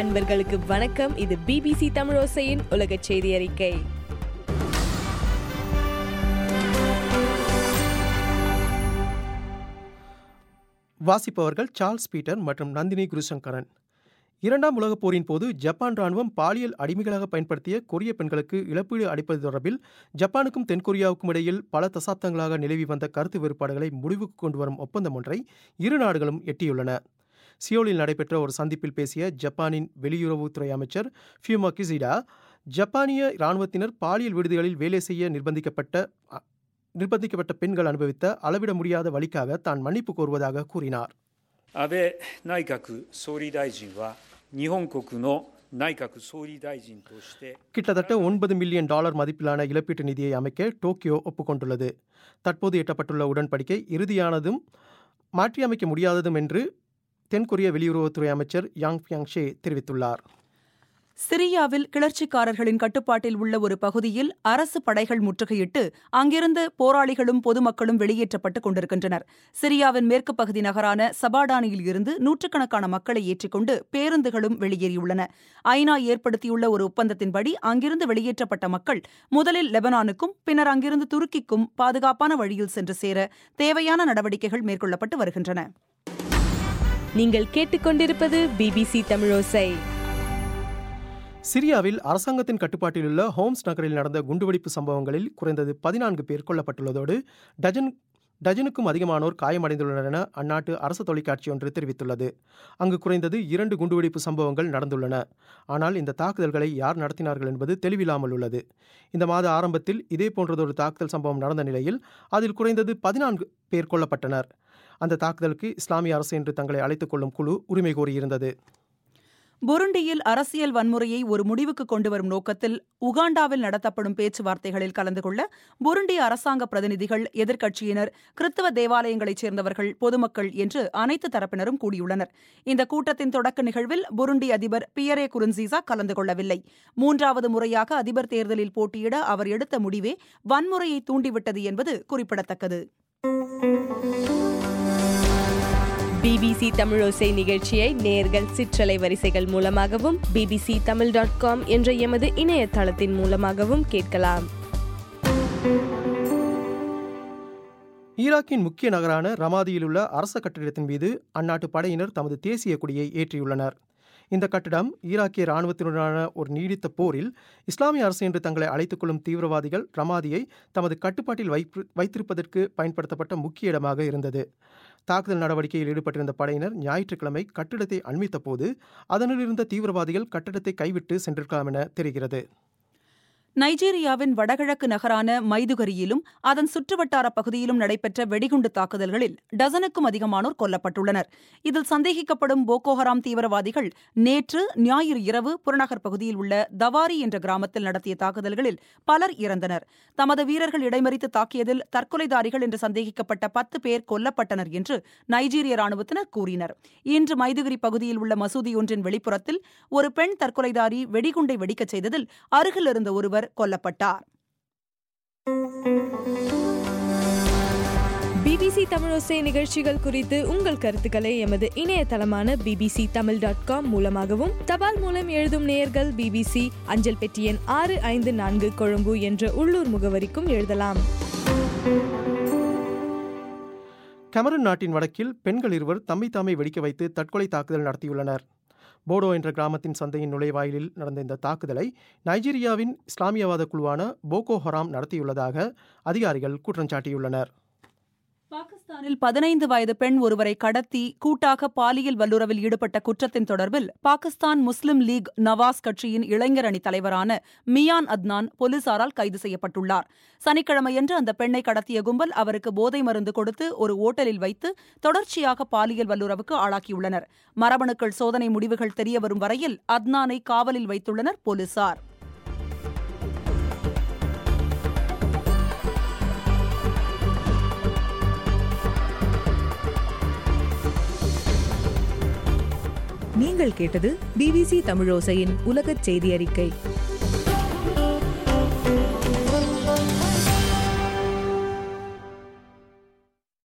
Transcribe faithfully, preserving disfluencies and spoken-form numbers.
அன்பர்களுக்கு வணக்கம். இது பிபிசி தமிழோசையின் உலக செய்தி அறிக்கை. வாசிப்பவர்கள் சார்ல்ஸ் பீட்டர் மற்றும் நந்தினி குருசங்கரன். இரண்டாம் உலகப் போரின் போது ஜப்பான் ராணுவம் பாலியல் அடிமைகளாக பயன்படுத்திய கொரிய பெண்களுக்கு இழப்பீடு அளிப்பது தொடர்பில் ஜப்பானுக்கும் தென்கொரியாவுக்கும் இடையில் பல தசாப்தங்களாக நிலவி வந்த கருத்து வேறுபாடுகளை முடிவுக்கு கொண்டு வரும் ஒப்பந்தம் ஒன்றை இரு நாடுகளும் எட்டியுள்ளன. சியோலில் நடைபெற்ற ஒரு சந்திப்பில் பேசிய ஜப்பானின் வெளியுறவுத்துறை அமைச்சர் ஃபியூமா கிசிடா, ஜப்பானிய இராணுவத்தினர் பாலியல் விடுதிகளில் வேலை செய்ய நிர்பந்திக்கப்பட்ட நிர்பந்திக்கப்பட்ட பெண்கள் அனுபவித்த அளவிட முடியாத வலிக்காக தான் மன்னிப்பு கோருவதாக கூறினார். அபே நாய்காக்கு சோரிதாய்ஜின் வா நிஹோன்கோக்குனோ நாய்காக்கு சோரிதாய்ஜின் தோஷ்டே கிட்டத்தட்ட ஒன்பது மில்லியன் டாலர் மதிப்பிலான இழப்பீட்டு நிதியை அமைக்க டோக்கியோ ஒப்புக்கொண்டுள்ளது. தற்போது எட்டப்பட்டுள்ள உடன்படிக்கை இறுதியானதும் மாற்றியமைக்க முடியாததும் என்று தென்கொரிய வெளியுறவுத்துறை அமைச்சர் யாங் பியாங்ஷே தெரிவித்துள்ளார். சிரியாவில் கிளர்ச்சிக்காரர்களின் கட்டுப்பாட்டில் உள்ள ஒரு பகுதியில் அரசு படைகள் முற்றுகையிட்டு அங்கிருந்து போராளிகளும் பொதுமக்களும் வெளியேற்றப்பட்டுக் கொண்டிருக்கின்றனர். சிரியாவின் மேற்கு பகுதி நகரான சபாடானியில் இருந்து நூற்றுக்கணக்கான மக்களை ஏற்றிக்கொண்டு பேருந்துகளும் வெளியேறியுள்ளன. ஐநா ஏற்படுத்தியுள்ள ஒரு ஒப்பந்தத்தின்படி அங்கிருந்து வெளியேற்றப்பட்ட மக்கள் முதலில் லெபனானுக்கும் பின்னர் அங்கிருந்து துருக்கிக்கும் பாதுகாப்பான வழியில் சென்று சேர தேவையான நடவடிக்கைகள் மேற்கொள்ளப்பட்டு வருகின்றன. நீங்கள் கேட்டுக்கொண்டிருப்பது பிபிசி தமிழோசை. சிரியாவில் அரசாங்கத்தின் கட்டுப்பாட்டில் உள்ள ஹோம்ஸ் நகரில் நடந்த குண்டுவெடிப்பு சம்பவங்களில் குறைந்தது பதினான்கு பேர் கொல்லப்பட்டுள்ளதோடு டஜன் டஜனுக்கும் அதிகமானோர் காயமடைந்துள்ளனர் என அந்நாட்டு அரசு தொலைக்காட்சி ஒன்று தெரிவித்துள்ளது. அங்கு குறைந்தது இரண்டு குண்டுவெடிப்பு சம்பவங்கள் நடந்துள்ளன. ஆனால் இந்த தாக்குதல்களை யார் நடத்தினார்கள் என்பது தெளிவில்லாமல் உள்ளது. இந்த மாத ஆரம்பத்தில் இதே போன்றதொரு தாக்குதல் சம்பவம் நடந்த நிலையில் அதில் குறைந்தது பதினான்கு பேர் கொல்லப்பட்டனர். அந்த தாக்குதலுக்கு இஸ்லாமிய அரசு என்று தங்களை அழைத்துக் கொள்ளும் குழு உரிமை கோரியிருந்தது. புருண்டியில் அரசியல் வன்முறையை ஒரு முடிவுக்கு கொண்டுவரும் நோக்கத்தில் உகாண்டாவில் நடத்தப்படும் பேச்சுவார்த்தைகளில் கலந்து கொள்ள புருண்டி அரசாங்க பிரதிநிதிகள், எதிர்க்கட்சியினர், கிறிஸ்தவ தேவாலயங்களைச் சேர்ந்தவர்கள், பொதுமக்கள் என்று அனைத்து தரப்பினரும் கூடியுள்ளனர். இந்த கூட்டத்தின் தொடக்க நிகழ்வில் புருண்டி அதிபர் பியரே குருன்சீசா கலந்து கொள்ளவில்லை. மூன்றாவது முறையாக அதிபர் தேர்தலில் போட்டியிட அவர் எடுத்த முடிவே வன்முறையை தூண்டிவிட்டது என்பது குறிப்பிடத்தக்கது. பிபிசி தமிழோசை நிகழ்ச்சியை நேயர்கள் சிற்றலை வரிசைகள் மூலமாகவும் பிபிசி தமிழ் டாட் காம் என்ற எமது இணையதளத்தின் மூலமாகவும் கேட்கலாம். ஈராக்கின் முக்கிய நகரான ரமாதியில் உள்ள அரச கட்டிடத்தின் மீது அந்நாட்டு படையினர் தமது தேசிய கொடியை ஏற்றியுள்ளனர். இந்த கட்டிடம் ஈராக்கிய இராணுவத்தினுடனான ஒரு நீடித்த போரில் இஸ்லாமிய அரசு என்று தங்களை அழைத்துக் கொள்ளும் தீவிரவாதிகள் ரமாதியை தமது கட்டுப்பாட்டில் வைத்திருப்பதற்கு பயன்படுத்தப்பட்ட முக்கிய இடமாக இருந்தது. தாக்குதல் நடவடிக்கையில் ஈடுபட்டிருந்த படையினர் ஞாயிற்றுக்கிழமை கட்டிடத்தை அண்மித்த போது அதனில் இருந்த தீவிரவாதிகள் கட்டிடத்தை கைவிட்டு சென்றிருக்கலாம் என தெரிகிறது. நைஜீரியாவின் வடகிழக்கு நகரான மைதுகரியிலும் அதன் சுற்றுவட்டார பகுதியிலும் நடைபெற்ற வெடிகுண்டு தாக்குதல்களில் டசனுக்கும் அதிகமானோர் கொல்லப்பட்டுள்ளனர். இதில் சந்தேகிக்கப்படும் போகோஹராம் தீவிரவாதிகள் நேற்று ஞாயிறு இரவு புறநகர் பகுதியில் உள்ள தவாரி என்ற கிராமத்தில் நடத்திய தாக்குதல்களில் பலர் இறந்தனர். தமது வீரர்கள் இடைமறித்து தாக்கியதில் தற்கொலைதாரிகள் என்று சந்தேகிக்கப்பட்ட பத்து பேர் கொல்லப்பட்டனர் என்று நைஜீரிய ராணுவத்தினர் கூறினர். இன்று மைதுகரி பகுதியில் உள்ள மசூதி ஒன்றின் வெளிப்புறத்தில் ஒரு பெண் தற்கொலைதாரி வெடிகுண்டை வெடிக்கச் செய்ததில் அருகில் இருந்த ஒருவர் கொல்லப்பட்டார். பிபிசி தமிழோசை நிகழ்ச்சிகள் குறித்து உங்கள் கருத்துக்களை எமது இணையதளமான பிபிசி தமிழ் டாட் காம் மூலமாகவும், தபால் மூலம் எழுதும் நேயர்கள் பிபிசி அஞ்சல் பெட்டி எண் ஆறு ஐந்து நான்கு கொழும்பு என்ற உள்ளூர் முகவரிக்கும் எழுதலாம். கமரூன் நாட்டின் வடக்கில் பெண்கள் இருவர் தம்மை தாமே வெடிக்க வைத்து தற்கொலை தாக்குதல் நடத்தியுள்ளனர். போடோ என்ற கிராமத்தின் சந்தையின் நுழைவாயிலில் நடந்த இந்த தாக்குதலை நைஜீரியாவின் இஸ்லாமியவாத குழுவான போகோ ஹராம் நடத்தியுள்ளதாக அதிகாரிகள் குற்றம் சாட்டியுள்ளனர். பாகிஸ்தானில் பதினைந்து வயது பெண் ஒருவரை கடத்தி கூட்டாக பாலியல் வல்லுறவில் ஈடுபட்ட குற்றத்தின் தொடர்பில் பாகிஸ்தான் முஸ்லிம் லீக் நவாஸ் கட்சியின் இளைஞர் அணி தலைவரான மியான் அத்னான் போலீசாரால் கைது செய்யப்பட்டுள்ளார். சனிக்கிழமையன்று அந்த பெண்ணை கடத்திய கும்பல் அவருக்கு போதை மருந்து கொடுத்து ஒரு ஓட்டலில் வைத்து தொடர்ச்சியாக பாலியல் வல்லுறவுக்கு ஆளாக்கியுள்ளனர். மரபணுக்கள் சோதனை முடிவுகள் தெரியவரும் வரையில் அத்னானை காவலில் வைத்துள்ளனர் போலீசார். நீங்கள் கேட்டது பிபிசி தமிழோசையின் உலகச் செய்தி அறிக்கை.